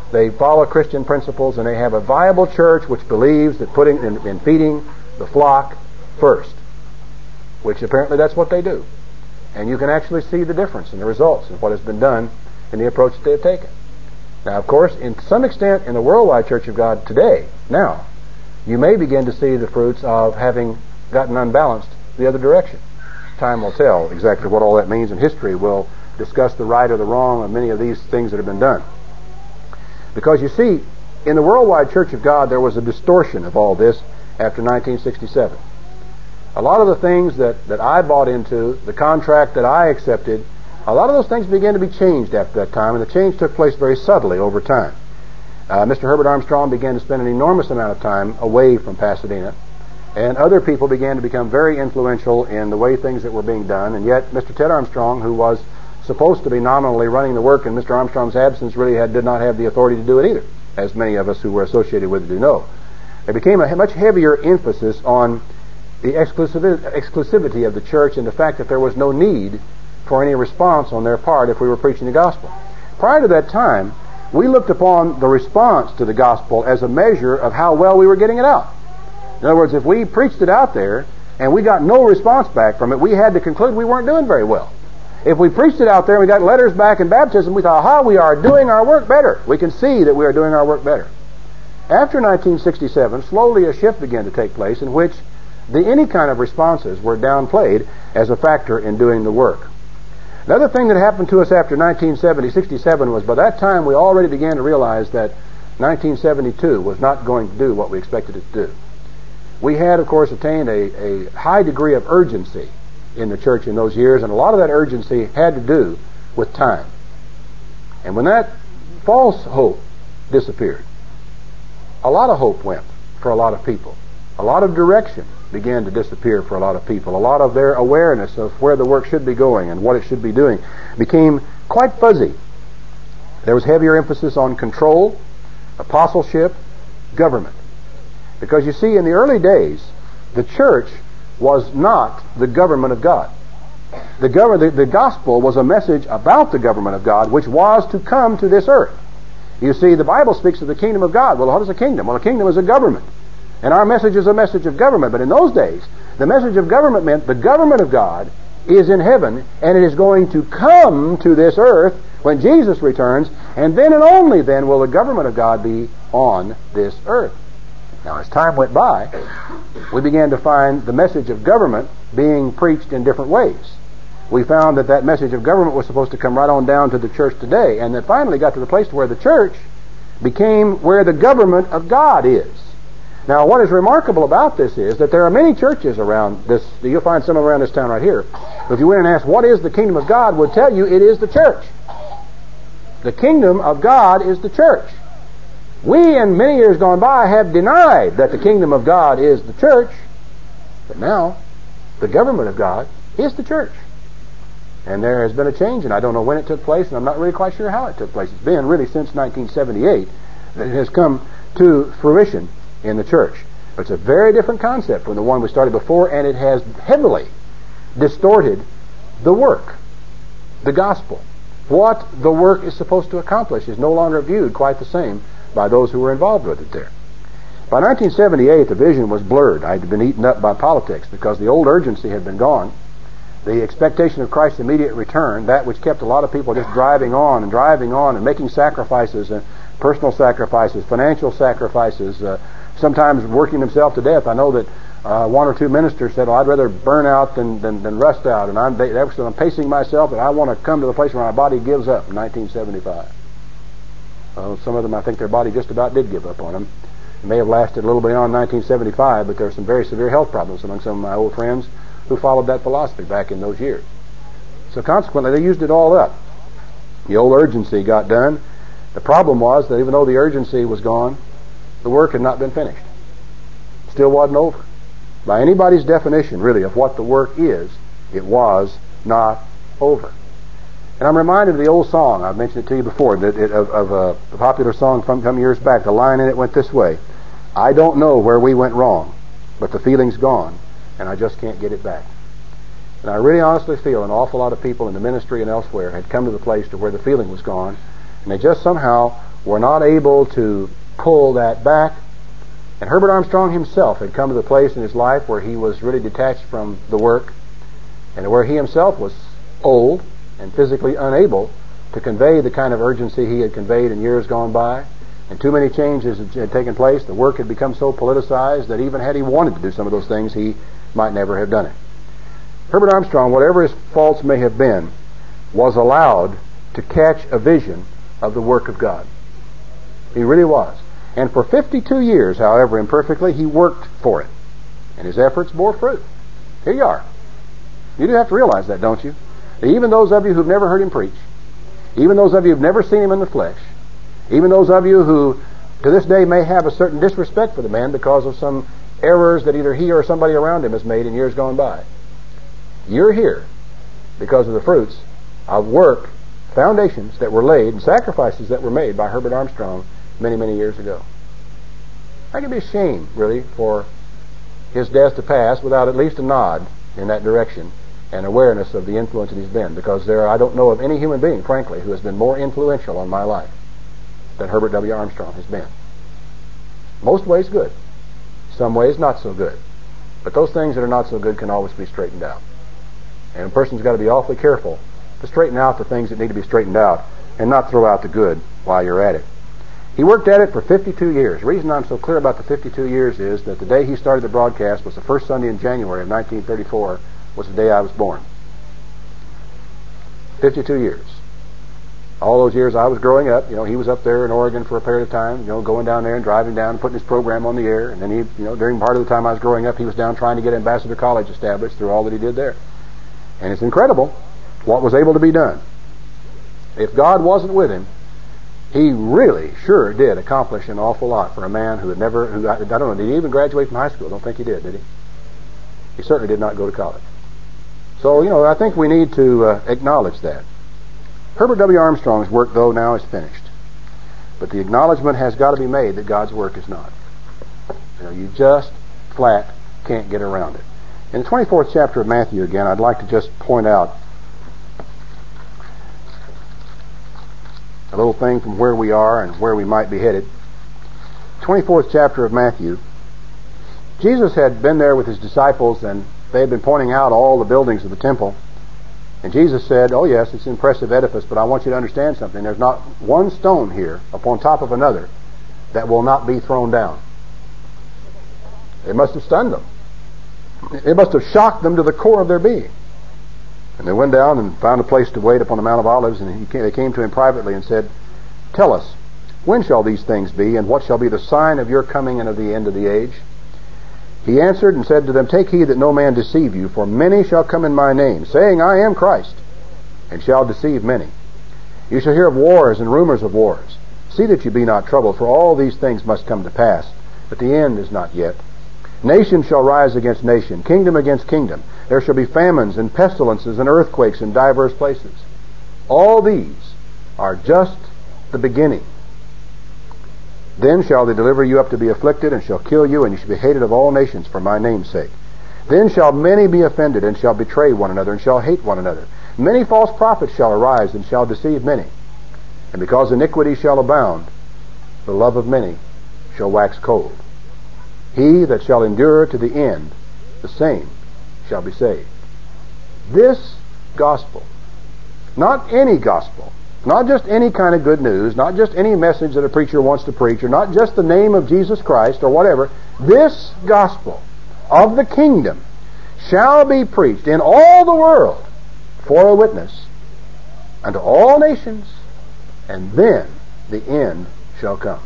they follow Christian principles, and they have a viable church which believes that putting in feeding the flock first, which apparently that's what they do. And you can actually see the difference in the results of what has been done in the approach that they have taken. Now, of course, in some extent in the worldwide Church of God today, now, you may begin to see the fruits of having gotten unbalanced the other direction. Time will tell exactly what all that means, and history will discuss the right or the wrong of many of these things that have been done. Because you see, in the worldwide Church of God, there was a distortion of all this after 1967. A lot of the things that I bought into, the contract that I accepted, a lot of those things began to be changed after that time, and the change took place very subtly over time. Mr. Herbert Armstrong began to spend an enormous amount of time away from Pasadena, and other people began to become very influential in the way things that were being done, and yet Mr. Ted Armstrong, who was supposed to be nominally running the work in Mr. Armstrong's absence, really did not have the authority to do it either, as many of us who were associated with it do know. There became a much heavier emphasis on the exclusivity of the church and the fact that there was no need for any response on their part if we were preaching the gospel. Prior to that time, we looked upon the response to the gospel as a measure of how well we were getting it out. In other words, if we preached it out there and we got no response back from it, we had to conclude we weren't doing very well. If we preached it out there and we got letters back in baptism, we thought, aha, we are doing our work better. We can see that we are doing our work better. After 1967, slowly a shift began to take place in which any kind of responses were downplayed as a factor in doing the work. Another thing that happened to us after 1967 was by that time we already began to realize that 1972 was not going to do what we expected it to do. We had, of course, attained a high degree of urgency in the church in those years, and a lot of that urgency had to do with time. And when that false hope disappeared, a lot of hope went for a lot of people. A lot of direction began to disappear for a lot of people. A lot of their awareness of where the work should be going and what it should be doing became quite fuzzy. There was heavier emphasis on control, apostleship, government. Because you see, in the early days, the church was not the government of God. The gospel was a message about the government of God, which was to come to this earth. You see, the Bible speaks of the kingdom of God. Well, what is a kingdom? Well, a kingdom is a government. And our message is a message of government. But in those days, the message of government meant the government of God is in heaven, and it is going to come to this earth when Jesus returns, and then and only then will the government of God be on this earth. Now, as time went by, we began to find the message of government being preached in different ways. We found that message of government was supposed to come right on down to the church today, and that finally got to the place where the church became where the government of God is. Now, what is remarkable about this is that there are many churches around this. You'll find some around this town right here. If you went and asked, what is the kingdom of God, would tell you it is the church. The kingdom of God is the church. We, in many years gone by, have denied that the kingdom of God is the church, but now the government of God is the church. And there has been a change, and I don't know when it took place, and I'm not really quite sure how it took place. It's been really since 1978 that it has come to fruition in the church. It's a very different concept from the one we started before, and it has heavily distorted the work, the gospel. What the work is supposed to accomplish is no longer viewed quite the same by those who were involved with it there. By 1978, the vision was blurred. I had been eaten up by politics because the old urgency had been gone. The expectation of Christ's immediate return, that which kept a lot of people just driving on and making sacrifices, personal sacrifices, financial sacrifices, sometimes working themselves to death. I know that one or two ministers said, I'd rather burn out than rust out, and I'm pacing myself, and I want to come to the place where my body gives up in 1975. Some of them, I think their body just about did give up on them. It may have lasted a little beyond 1975, but there are some very severe health problems among some of my old friends who followed that philosophy back in those years. So consequently, they used it all up. The old urgency got done. The problem was that even though the urgency was gone, the work had not been finished. Still wasn't over. By anybody's definition, really, of what the work is, it was not over. And I'm reminded of the old song. I've mentioned it to you before, of a popular song from some years back. The line in it went this way: I don't know where we went wrong, but the feeling's gone, and I just can't get it back. And I really honestly feel an awful lot of people in the ministry and elsewhere had come to the place to where the feeling was gone, and they just somehow were not able to pull that back. And Herbert Armstrong himself had come to the place in his life where he was really detached from the work, and where he himself was old and physically unable to convey the kind of urgency he had conveyed in years gone by. And too many changes had taken place. The work had become so politicized that even had he wanted to do some of those things, he might never have done it. Herbert Armstrong, whatever his faults may have been, was allowed to catch a vision of the work of God. He really was. And for 52 years, however imperfectly, he worked for it. And his efforts bore fruit. Here you are. You do have to realize that, don't you? That even those of you who've never heard him preach, even those of you who've never seen him in the flesh, even those of you who to this day may have a certain disrespect for the man because of some errors that either he or somebody around him has made in years gone by, you're here because of the fruits of work, foundations that were laid, and sacrifices that were made by Herbert Armstrong many, many years ago. I can be ashamed, really, for his death to pass without at least a nod in that direction and awareness of the influence that he's been, because I don't know of any human being, frankly, who has been more influential on my life than Herbert W. Armstrong has been. Most ways good, some ways not so good. But those things that are not so good can always be straightened out. And a person's got to be awfully careful to straighten out the things that need to be straightened out and not throw out the good while you're at it. He worked at it for 52 years. The reason I'm so clear about the 52 years is that the day he started the broadcast was the first Sunday in January of 1934, was the day I was born. 52 years. All those years I was growing up, he was up there in Oregon for a period of time, going down there and driving down and putting his program on the air. And then he, during part of the time I was growing up, he was down trying to get Ambassador College established through all that he did there. And it's incredible what was able to be done. If God wasn't with him, he really sure did accomplish an awful lot for a man who I don't know, did he even graduate from high school? I don't think he did he? He certainly did not go to college. So, I think we need to acknowledge that. Herbert W. Armstrong's work, though, now is finished. But the acknowledgement has got to be made that God's work is not. You just flat can't get around it. In the 24th chapter of Matthew, again, I'd like to just point out a little thing from where we are and where we might be headed. 24th chapter of Matthew. Jesus had been there with his disciples, and they had been pointing out all the buildings of the temple. And Jesus said, oh yes, it's an impressive edifice, but I want you to understand something. There's not one stone here upon top of another that will not be thrown down. It must have stunned them. It must have shocked them to the core of their being. And they went down and found a place to wait upon the Mount of Olives, and they came to him privately and said, tell us, when shall these things be, and what shall be the sign of your coming and of the end of the age? He answered and said to them, take heed that no man deceive you, for many shall come in my name, saying, I am Christ, and shall deceive many. You shall hear of wars and rumors of wars. See that you be not troubled, for all these things must come to pass, but the end is not yet. Nation shall rise against nation, kingdom against kingdom. There shall be famines and pestilences and earthquakes in divers places. All these are just the beginning. Then shall they deliver you up to be afflicted, and shall kill you, and you shall be hated of all nations for my name's sake. Then shall many be offended, and shall betray one another, and shall hate one another. Many false prophets shall arise, and shall deceive many. And because iniquity shall abound, the love of many shall wax cold. He that shall endure to the end, the same shall be saved. This gospel, not any gospel, not just any kind of good news, not just any message that a preacher wants to preach, or not just the name of Jesus Christ or whatever, this gospel of the kingdom shall be preached in all the world for a witness unto all nations, and then the end shall come.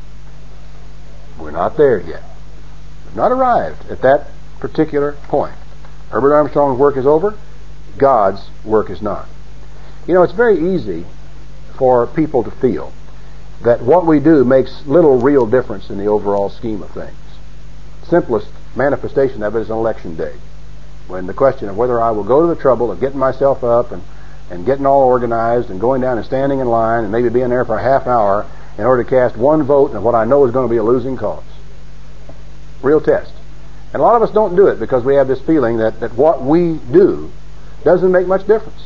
We're not there yet. We've not arrived at that particular point. Herbert Armstrong's work is over. God's work is not. It's very easy for people to feel that what we do makes little real difference in the overall scheme of things. Simplest manifestation of it is on election day, when the question of whether I will go to the trouble of getting myself up and getting all organized and going down and standing in line and maybe being there for a half hour in order to cast one vote in what I know is going to be a losing cause. Real test. And a lot of us don't do it because we have this feeling that what we do doesn't make much difference.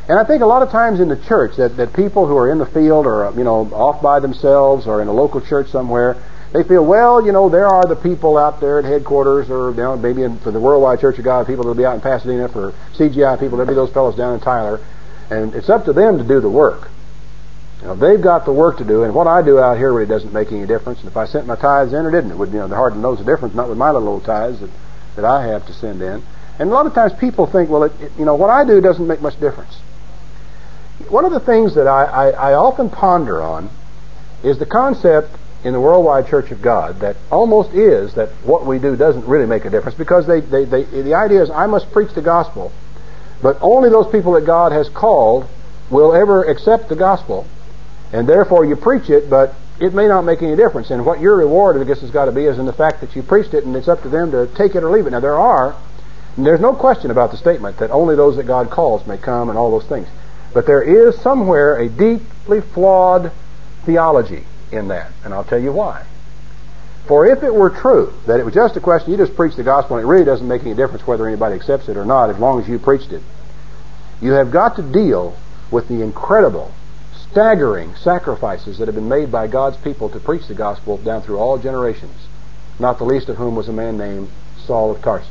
And I think a lot of times in the church that people who are in the field or, off by themselves or in a local church somewhere, they feel, well, there are the people out there at headquarters or maybe for the Worldwide Church of God, people that will be out in Pasadena, for CGI people, there'll be those fellows down in Tyler, and it's up to them to do the work. They've got the work to do, and what I do out here really doesn't make any difference. And if I sent my tithes in or didn't, it would, they're hard to know the difference, not with my little old tithes that I have to send in. And a lot of times people think, well, what I do doesn't make much difference. One of the things that I often ponder on is the concept in the Worldwide Church of God that almost is that what we do doesn't really make a difference, because the idea is I must preach the gospel, but only those people that God has called will ever accept the gospel, and therefore you preach it, but it may not make any difference. And what your reward, I guess, has got to be is in the fact that you preached it, and it's up to them to take it or leave it. Now there's no question about the statement that only those that God calls may come and all those things. But there is somewhere a deeply flawed theology in that, and I'll tell you why. For if it were true that it was just a question, you just preach the gospel and it really doesn't make any difference whether anybody accepts it or not as long as you preached it, you have got to deal with the incredible, staggering sacrifices that have been made by God's people to preach the gospel down through all generations, not the least of whom was a man named Saul of Tarsus,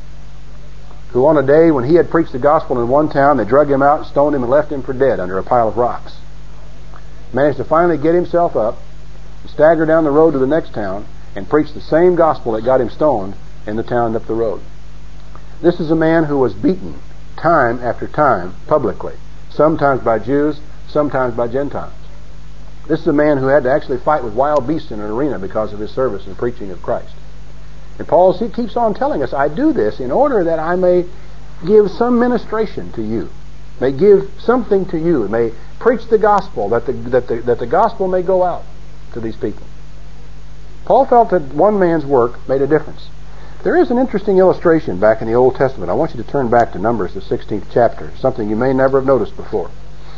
who on a day when he had preached the gospel in one town, they drug him out, stoned him, and left him for dead under a pile of rocks. Managed to finally get himself up, stagger down the road to the next town, and preach the same gospel that got him stoned in the town up the road. This is a man who was beaten time after time publicly, sometimes by Jews, sometimes by Gentiles. This is a man who had to actually fight with wild beasts in an arena because of his service and preaching of Christ. And Paul keeps on telling us, I do this in order that I may give some ministration to you, may give something to you, may preach the gospel, that the gospel may go out to these people. Paul felt that one man's work made a difference. There is an interesting illustration back in the Old Testament. I want you to turn back to Numbers, the 16th chapter, something you may never have noticed before.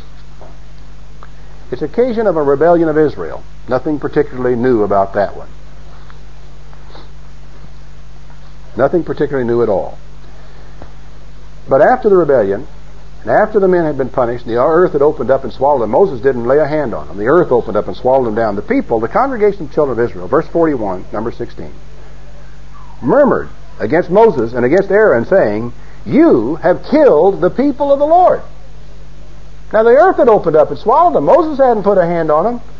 It's occasion of a rebellion of Israel. Nothing particularly new about that one. Nothing particularly new at all. But after the rebellion, and after the men had been punished, the earth had opened up and swallowed them. Moses didn't lay a hand on them. The earth opened up and swallowed them down. The people, the congregation of children of Israel, verse 41, number 16, murmured against Moses and against Aaron, saying, you have killed the people of the Lord. Now the earth had opened up and swallowed them. Moses hadn't put a hand on them.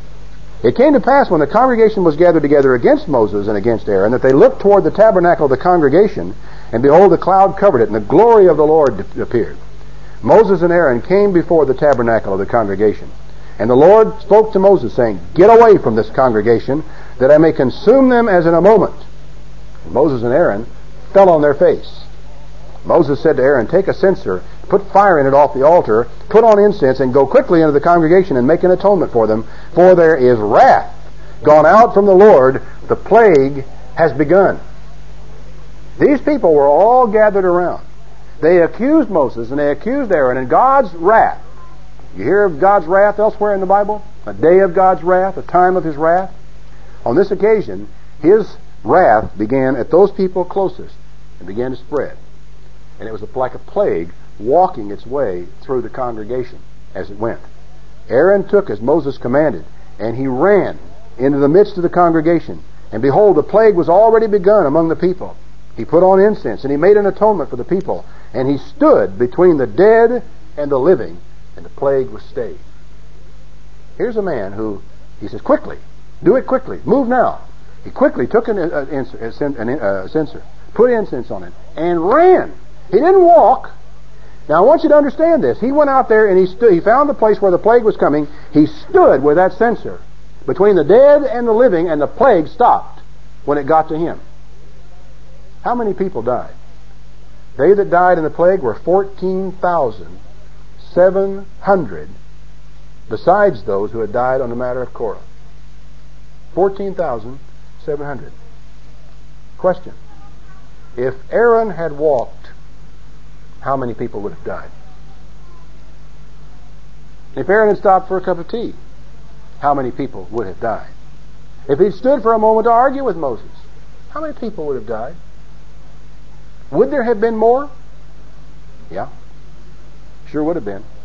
It came to pass when the congregation was gathered together against Moses and against Aaron that they looked toward the tabernacle of the congregation, and behold, the cloud covered it, and the glory of the Lord appeared. Moses and Aaron came before the tabernacle of the congregation. And the Lord spoke to Moses, saying, get away from this congregation, that I may consume them as in a moment. And Moses and Aaron fell on their face. Moses said to Aaron, take a censer, put fire in it off the altar, put on incense, and go quickly into the congregation and make an atonement for them, for there is wrath gone out from the Lord, the plague has begun. These people were all gathered around. They accused Moses and they accused Aaron, and God's wrath. You hear of God's wrath elsewhere in the Bible? A day of God's wrath, a time of His wrath. On this occasion, His wrath began at those people closest and began to spread. And it was like a plague walking its way through the congregation as it went. Aaron took as Moses commanded, and he ran into the midst of the congregation. And behold, the plague was already begun among the people. He put on incense, and he made an atonement for the people. And he stood between the dead and the living, and the plague was stayed. Here's a man who, he says, quickly, do it quickly, move now. He quickly took a censer, put incense on it, and ran. He didn't walk. Now I want you to understand this. He went out there and he found the place where the plague was coming. He stood with that censer between the dead and the living, and the plague stopped when it got to him. How many people died? They that died in the plague were 14,700, besides those who had died on the matter of Korah. 14,700. Question. If Aaron had walked, how many people would have died? If Aaron had stopped for a cup of tea, how many people would have died? If he'd stood for a moment to argue with Moses, how many people would have died? Would there have been more? Yeah, sure would have been.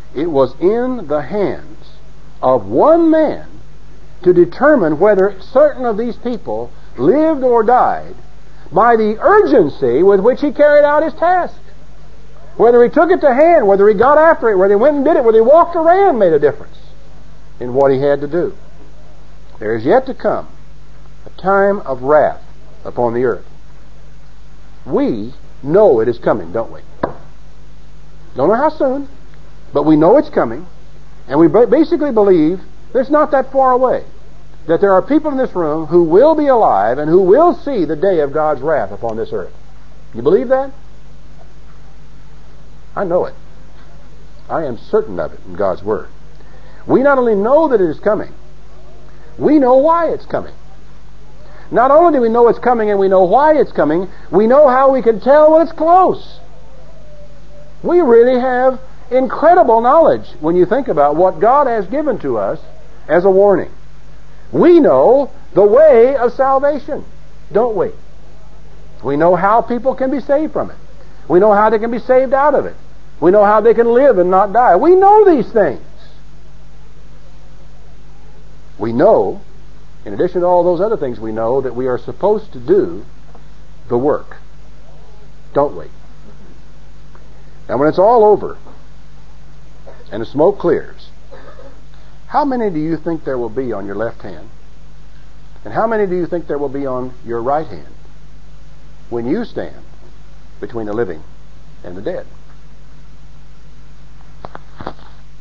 it was in the hands of one man to determine whether certain of these people lived or died by the urgency with which he carried out his task. Whether he took it to hand, whether he got after it, whether he went and did it, whether he walked around made a difference in what he had to do. There is yet to come a time of wrath upon the earth. We know it is coming, don't we? Don't know how soon, but we know it's coming, and we basically believe that it's not that far away, that there are people in this room who will be alive and who will see the day of God's wrath upon this earth. You believe that? I know it. I am certain of it in God's Word. We not only know that it is coming, we know why it's coming. Not only do we know it's coming and we know why it's coming, we know how we can tell when it's close. We really have incredible knowledge when you think about what God has given to us as a warning. We know the way of salvation, don't we? We know how people can be saved from it. We know how they can be saved out of it. We know how they can live and not die. We know these things. We know, in addition to all those other things, we know that we are supposed to do the work, don't we? Now, when it's all over and the smoke clears, how many do you think there will be on your left hand? And how many do you think there will be on your right hand when you stand between the living and the dead?